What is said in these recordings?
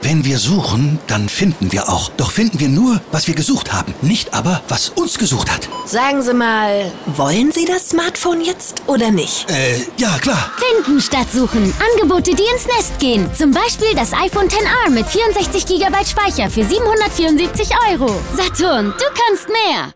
Wenn wir suchen, dann finden wir auch. Doch finden wir nur, was wir gesucht haben, nicht aber, was uns gesucht hat. Sagen Sie mal, wollen Sie das Smartphone jetzt oder nicht? Ja, klar. Finden statt suchen. Angebote, die ins Nest gehen. Zum Beispiel das iPhone XR mit 64 GB Speicher für 774 €. Saturn, du kannst mehr.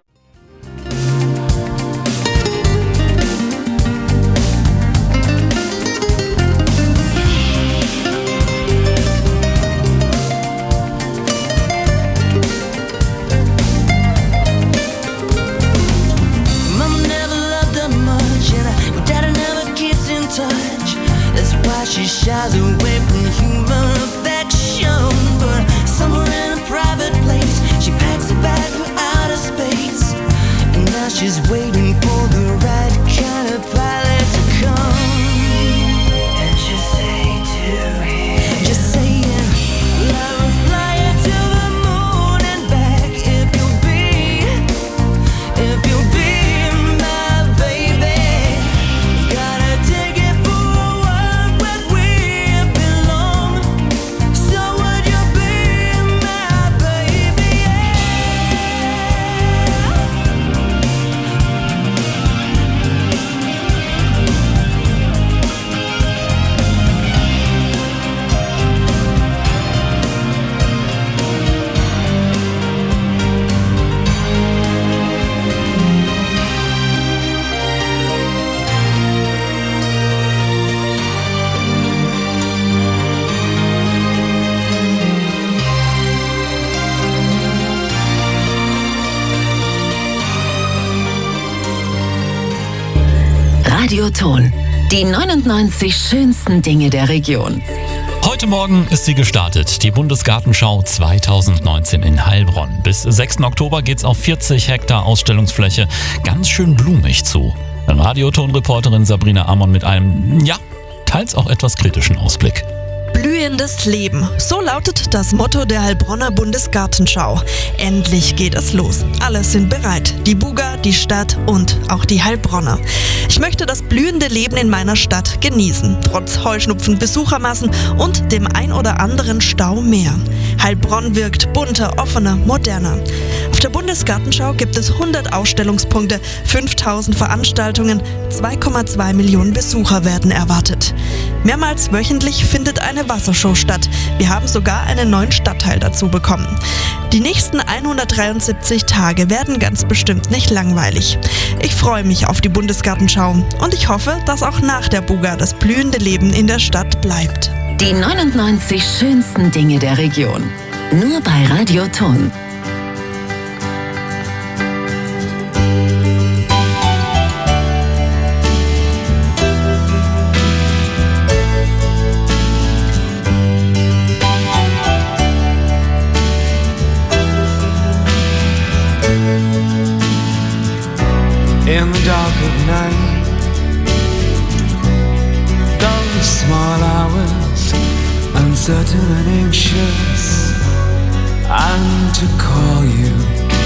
She shies away from human affection, but somewhere in a private place, she packs a bag for outer space, and now she's waiting for the right kind of pilot to come. And she'll say to him, just saying, I will fly you to the moon and back if you'll be my baby. Gotta take it for a while when we belong. So would you be my baby? Radioton. Die 99 schönsten Dinge der Region. Heute Morgen ist sie gestartet, die Bundesgartenschau 2019 in Heilbronn. Bis 6. Oktober geht's auf 40 Hektar Ausstellungsfläche ganz schön blumig zu. Radioton-Reporterin Sabrina Amon mit einem, ja, teils auch etwas kritischen Ausblick. Blühendes Leben. So lautet das Motto der Heilbronner Bundesgartenschau. Endlich geht es los. Alle sind bereit. Die Buga, die Stadt und auch die Heilbronner. Ich möchte das blühende Leben in meiner Stadt genießen. Trotz Heuschnupfen, Besuchermassen und dem ein oder anderen Stau mehr. Heilbronn wirkt bunter, offener, moderner. Auf der Bundesgartenschau gibt es 100 Ausstellungspunkte, 5000 Veranstaltungen, 2,2 Millionen Besucher werden erwartet. Mehrmals wöchentlich findet eine Wassershow statt. Wir haben sogar einen neuen Stadtteil dazu bekommen. Die nächsten 173 Tage werden ganz bestimmt nicht langweilig. Ich freue mich auf die Bundesgartenschau und ich hoffe, dass auch nach der Buga das blühende Leben in der Stadt bleibt. Die 99 schönsten Dinge der Region. Nur bei Radioton. In the dark of night, those small hours, uncertain and anxious, I need to call you.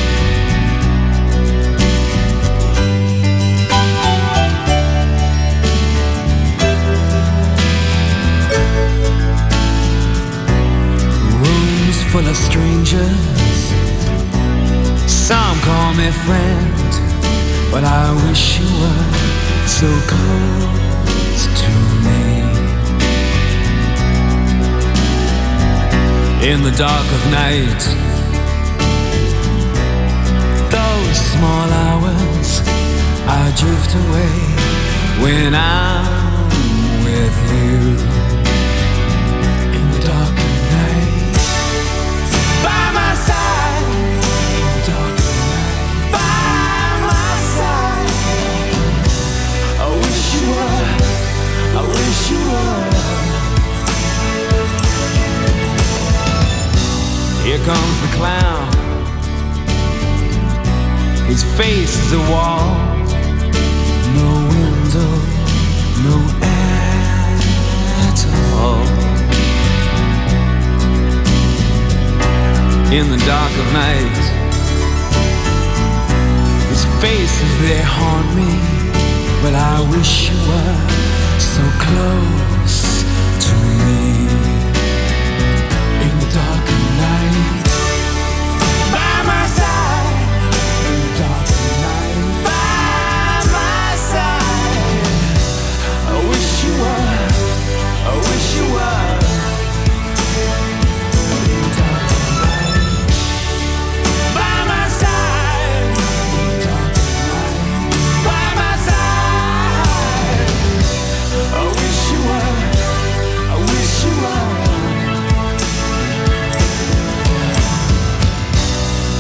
Rooms full of strangers, some call me friend, but I wish you were so close to me. In the dark of night, those small hours, I drift away when I'm with you. In the dark of night, by my side. In the dark of night, by my side. I wish you were, I wish you were. Here comes the clown. His face is a wall. No window, no air at all. In the dark of night, his faces, they haunt me. But I wish you were so close to me. In the dark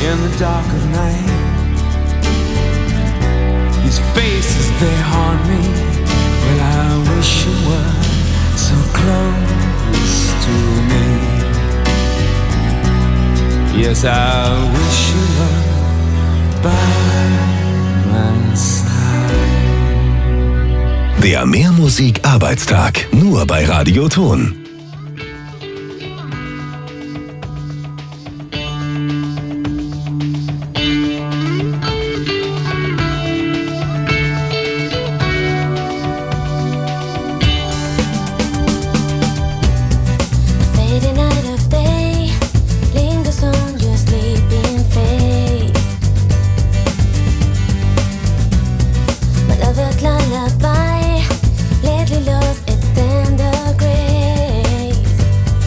in the dark of night. These faces, they haunt me. Well, I wish you were so close to me. Yes, I wish you were by my side. Der Mehrmusik-Arbeitstag, nur bei Radioton. Lullaby, lately lost its tender grace.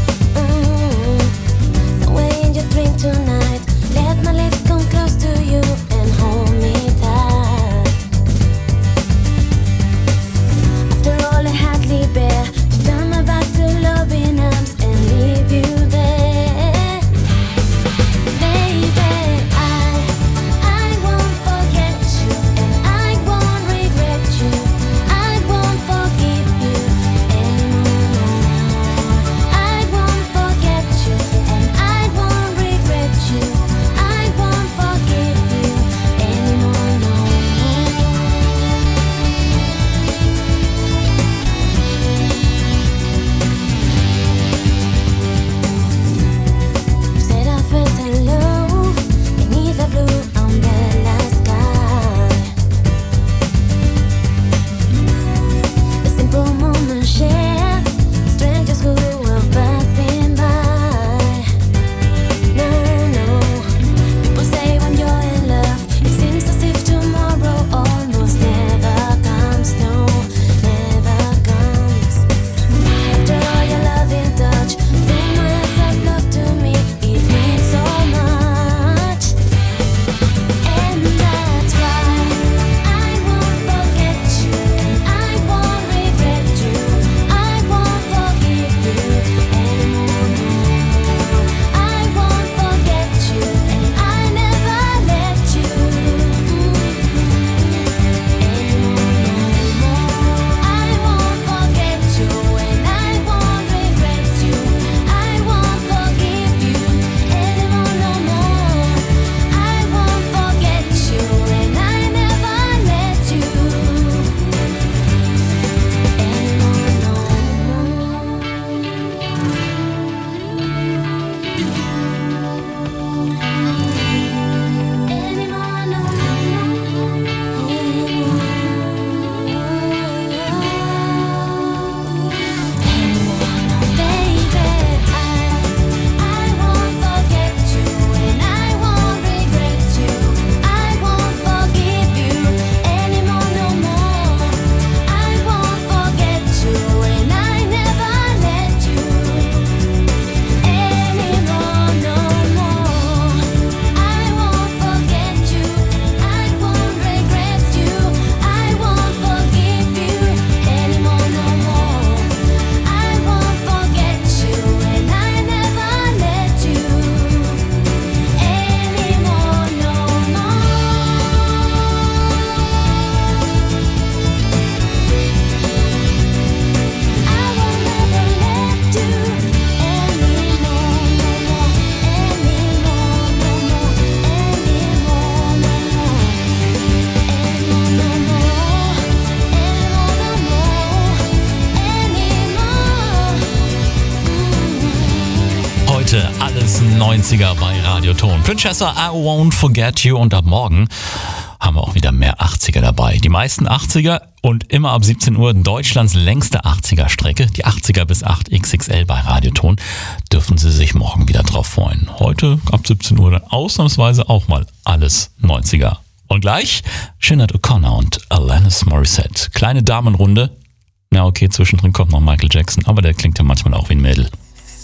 Heute alles 90er bei Radioton. Princessa, I Won't Forget You, und ab morgen haben wir auch wieder mehr 80er dabei. Die meisten 80er und immer ab 17 Uhr Deutschlands längste 80er-Strecke. Die 80er bis 8XXL bei Radioton. Dürfen Sie sich morgen wieder drauf freuen. Heute ab 17 Uhr dann ausnahmsweise auch mal alles 90er. Und gleich Sinead O'Connor und Alanis Morissette. Kleine Damenrunde. Na okay, zwischendrin kommt noch Michael Jackson, aber der klingt ja manchmal auch wie ein Mädel.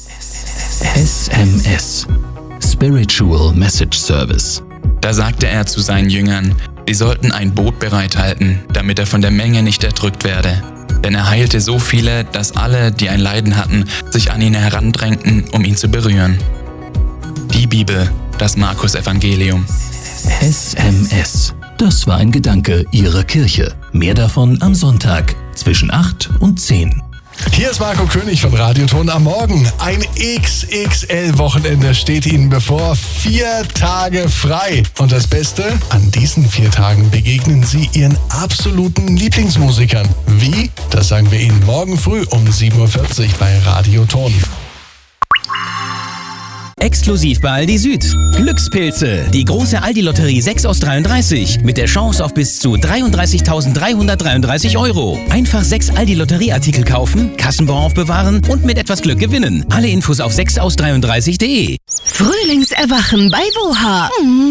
SMS. Spiritual Message Service. Da sagte er zu seinen Jüngern, sie sollten ein Boot bereithalten, damit er von der Menge nicht erdrückt werde. Denn er heilte so viele, dass alle, die ein Leiden hatten, sich an ihn herandrängten, um ihn zu berühren. Die Bibel, das Markus-Evangelium. SMS. Das war ein Gedanke Ihrer Kirche. Mehr davon am Sonntag zwischen 8 und 10. Hier ist Marco König von Radioton am Morgen. Ein XXL-Wochenende steht Ihnen bevor. 4 Tage frei. Und das Beste, an diesen 4 Tagen begegnen Sie Ihren absoluten Lieblingsmusikern. Wie? Das sagen wir Ihnen morgen früh um 7.40 Uhr bei Radioton. Exklusiv bei Aldi Süd. Glückspilze. Die große Aldi-Lotterie 6 aus 33. Mit der Chance auf bis zu 33.333 €. Einfach 6 Aldi-Lotterieartikel kaufen, Kassenbon aufbewahren und mit etwas Glück gewinnen. Alle Infos auf 6aus33.de. Frühlingserwachen bei Woha.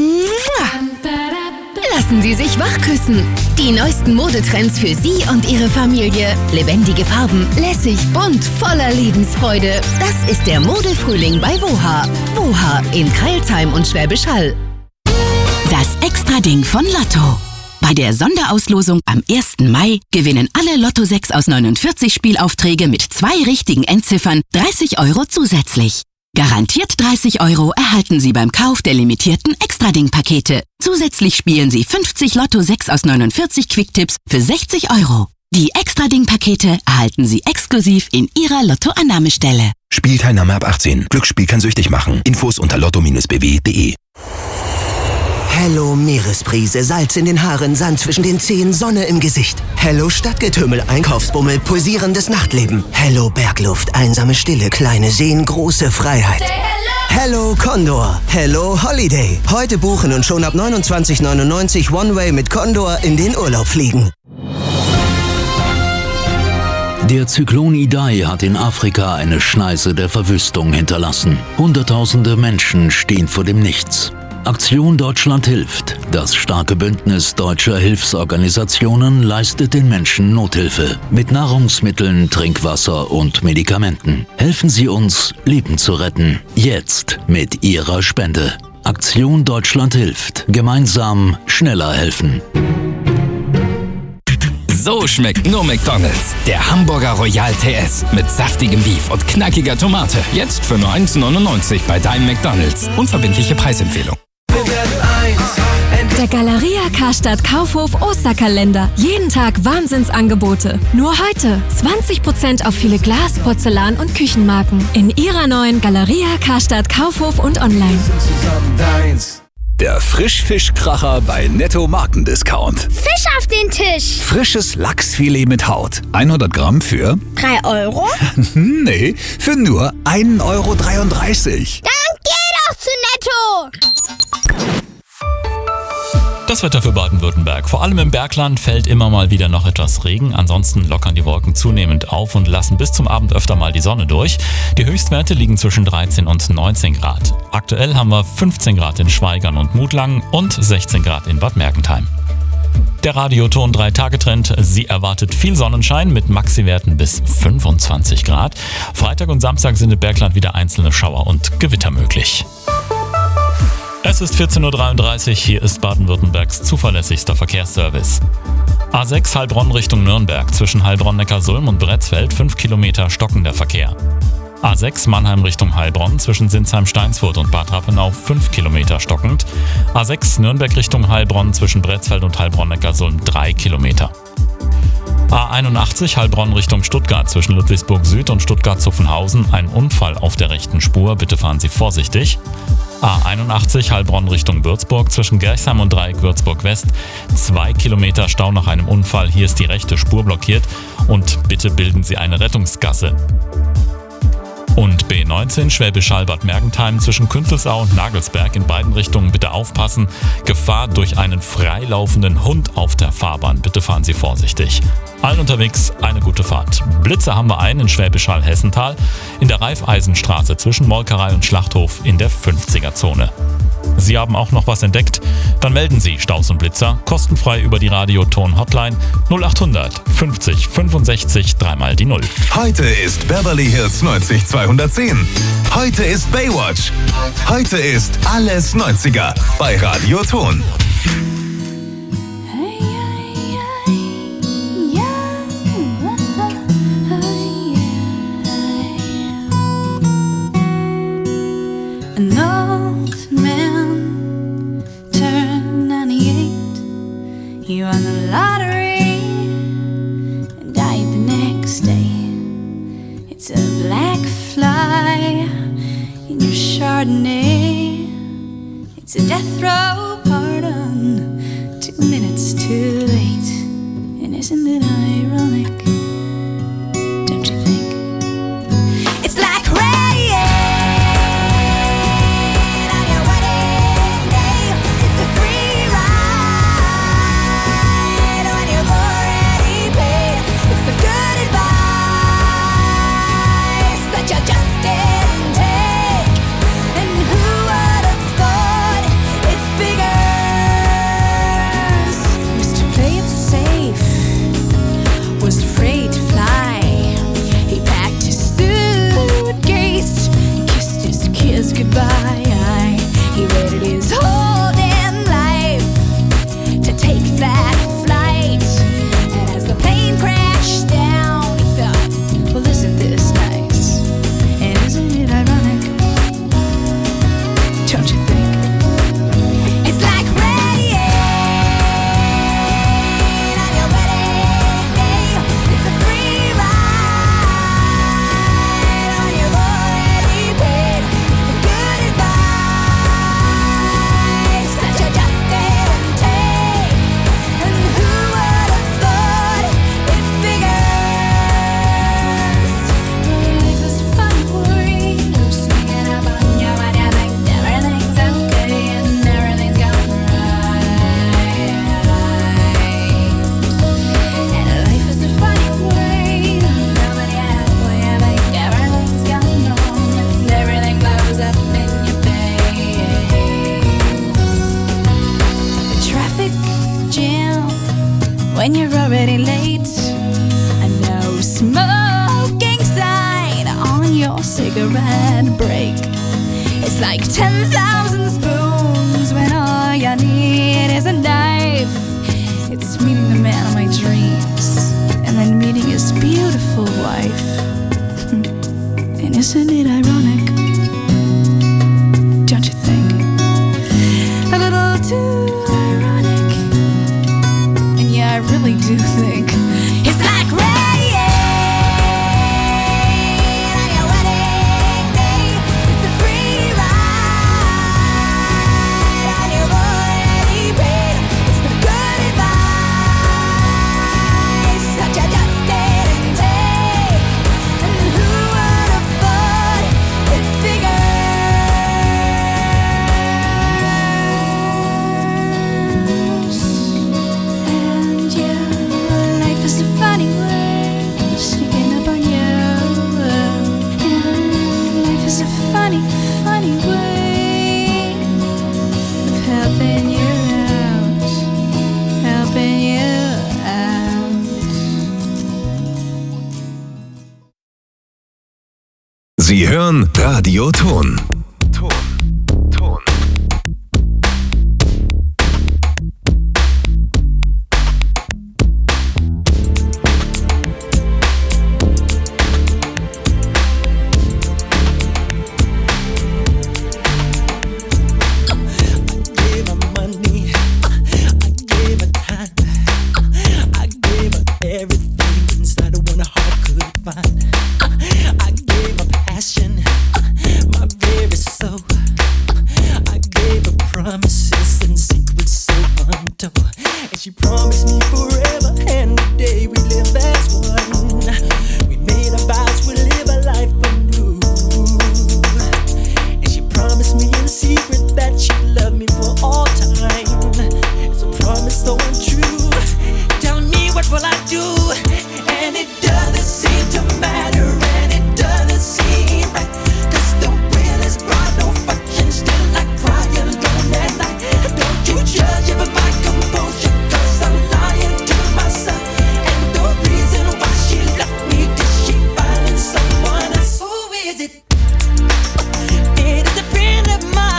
Lassen Sie sich wachküssen. Die neuesten Modetrends für Sie und Ihre Familie. Lebendige Farben, lässig, bunt, voller Lebensfreude. Das ist der Modefrühling bei Woha. Woha in Crailsheim und Schwäbisch Hall. Das Extra-Ding von Lotto. Bei der Sonderauslosung am 1. Mai gewinnen alle Lotto 6 aus 49 Spielaufträge mit 2 richtigen Endziffern 30 € zusätzlich. Garantiert 30 € erhalten Sie beim Kauf der limitierten Extra-Ding-Pakete. Zusätzlich spielen Sie 50 Lotto 6 aus 49 Quicktipps für 60 €. Die Extra-Ding-Pakete erhalten Sie exklusiv in Ihrer Lotto-Annahmestelle. Spielteilnahme ab 18. Glücksspiel kann süchtig machen. Infos unter lotto-bw.de. Hello Meeresbrise, Salz in den Haaren, Sand zwischen den Zehen, Sonne im Gesicht. Hello Stadtgetümmel, Einkaufsbummel, pulsierendes Nachtleben. Hello Bergluft, einsame Stille, kleine Seen, große Freiheit. Hello Condor, Hello Holiday. Heute buchen und schon ab 29,99 One-Way mit Condor in den Urlaub fliegen. Der Zyklon Idai hat in Afrika eine Schneise der Verwüstung hinterlassen. Hunderttausende Menschen stehen vor dem Nichts. Aktion Deutschland hilft. Das starke Bündnis deutscher Hilfsorganisationen leistet den Menschen Nothilfe mit Nahrungsmitteln, Trinkwasser und Medikamenten. Helfen Sie uns, Leben zu retten. Jetzt mit Ihrer Spende. Aktion Deutschland hilft. Gemeinsam schneller helfen. So schmeckt nur McDonald's. Der Hamburger Royal TS mit saftigem Beef und knackiger Tomate. Jetzt für nur 1,99 bei deinem McDonald's. Unverbindliche Preisempfehlung. Der Galeria Karstadt Kaufhof Osterkalender. Jeden Tag Wahnsinnsangebote. Nur heute 20% auf viele Glas-, Porzellan- und Küchenmarken. In Ihrer neuen Galeria Karstadt Kaufhof und online. Der Frischfischkracher bei Netto Markendiscount. Fisch auf den Tisch. Frisches Lachsfilet mit Haut. 100 Gramm für 3 €? Nee, für nur 1,33 €. Dann geh doch zu Netto. Das Wetter für Baden-Württemberg. Vor allem im Bergland fällt immer mal wieder noch etwas Regen. Ansonsten lockern die Wolken zunehmend auf und lassen bis zum Abend öfter mal die Sonne durch. Die Höchstwerte liegen zwischen 13 und 19 Grad. Aktuell haben wir 15 Grad in Schwaigern und Mutlangen und 16 Grad in Bad Mergentheim. Der Radioton 3-Tage-Trend. Sie erwartet viel Sonnenschein mit Maxi-Werten bis 25 Grad. Freitag und Samstag sind im Bergland wieder einzelne Schauer und Gewitter möglich. Es ist 14.33 Uhr, hier ist Baden-Württembergs zuverlässigster Verkehrsservice. A6 Heilbronn Richtung Nürnberg, zwischen Heilbronn-Neckarsulm und Bretzfeld 5 Kilometer stockender Verkehr. A6 Mannheim Richtung Heilbronn, zwischen Sinsheim-Steinsfurt und Bad Rappenau 5 Kilometer stockend. A6 Nürnberg Richtung Heilbronn, zwischen Bretzfeld und Heilbronn-Neckarsulm 3 Kilometer. A81 Heilbronn Richtung Stuttgart, zwischen Ludwigsburg Süd und Stuttgart-Zuffenhausen ein Unfall auf der rechten Spur, bitte fahren Sie vorsichtig. A81 Heilbronn Richtung Würzburg, zwischen Gerchsheim und Dreieck Würzburg West 2 Kilometer Stau nach einem Unfall, hier ist die rechte Spur blockiert und bitte bilden Sie eine Rettungsgasse. Und B19 Schwäbisch Hall Bad Mergentheim zwischen Künzelsau und Nagelsberg in beiden Richtungen bitte aufpassen. Gefahr durch einen freilaufenden Hund auf der Fahrbahn. Bitte fahren Sie vorsichtig. Allen unterwegs eine gute Fahrt. Blitze haben wir einen in Schwäbisch Hall Hessental, in der Raiffeisenstraße zwischen Molkerei und Schlachthof in der 50er-Zone. Sie haben auch noch was entdeckt? Dann melden Sie Staus und Blitzer kostenfrei über die Radioton-Hotline 0800 50 65 3 die 0. Heute ist Beverly Hills 90210. Heute ist Baywatch. Heute ist alles 90er bei Radioton. An old man Chardonnay. It's a death row pardon, 2 minutes too late. And isn't it ironic? Don't you think? It's like rain on your wedding day. It's a free ride when you've already paid. It's the good advice that you just didn't take. And who would have thought it figures? Mr. Play It Safe was afraid to fly. He packed his suitcase, kissed his kids goodbye. He waited his whole damn life to take that flight. And as the plane crashed down, he thought, well, isn't this nice? And isn't it ironic? Don't you think? It's like rain on your wedding day. It's a free ride when you've already paid. It's the good advice that you just didn't take. And who would have thought it figures? Life is a funny word, sneaking up on you when you think everything's okay and everything's going right. And life is a funny word, when you halfway you think everything's going wrong and everything blows up in your face. The traffic jam when you're already late. A no smoking sign on your cigarette break. It's like 10,000 spoons when all you need is a knife. It's meeting the man of my dreams and then meeting his beautiful wife. And isn't it ironic? Don't you think? A little too ironic. And yeah, I really do think it's like rain on your wedding day. It's a free ride when you've already paid. It's the good advice that you just didn't take. And who would have thought it figures? And yeah, life is a funny word, sneaking up on you. And life is a funny, funny way of helping you out, helping you out. Sie hören Radio Ton. gave her money, I gave her time, I gave her everything inside of what her heart could find. I gave her passion, my very soul. I gave her promises and secrets so untold. And she promised me forever and the day we live as one. We made our vows, we live a life anew. And she promised me in secret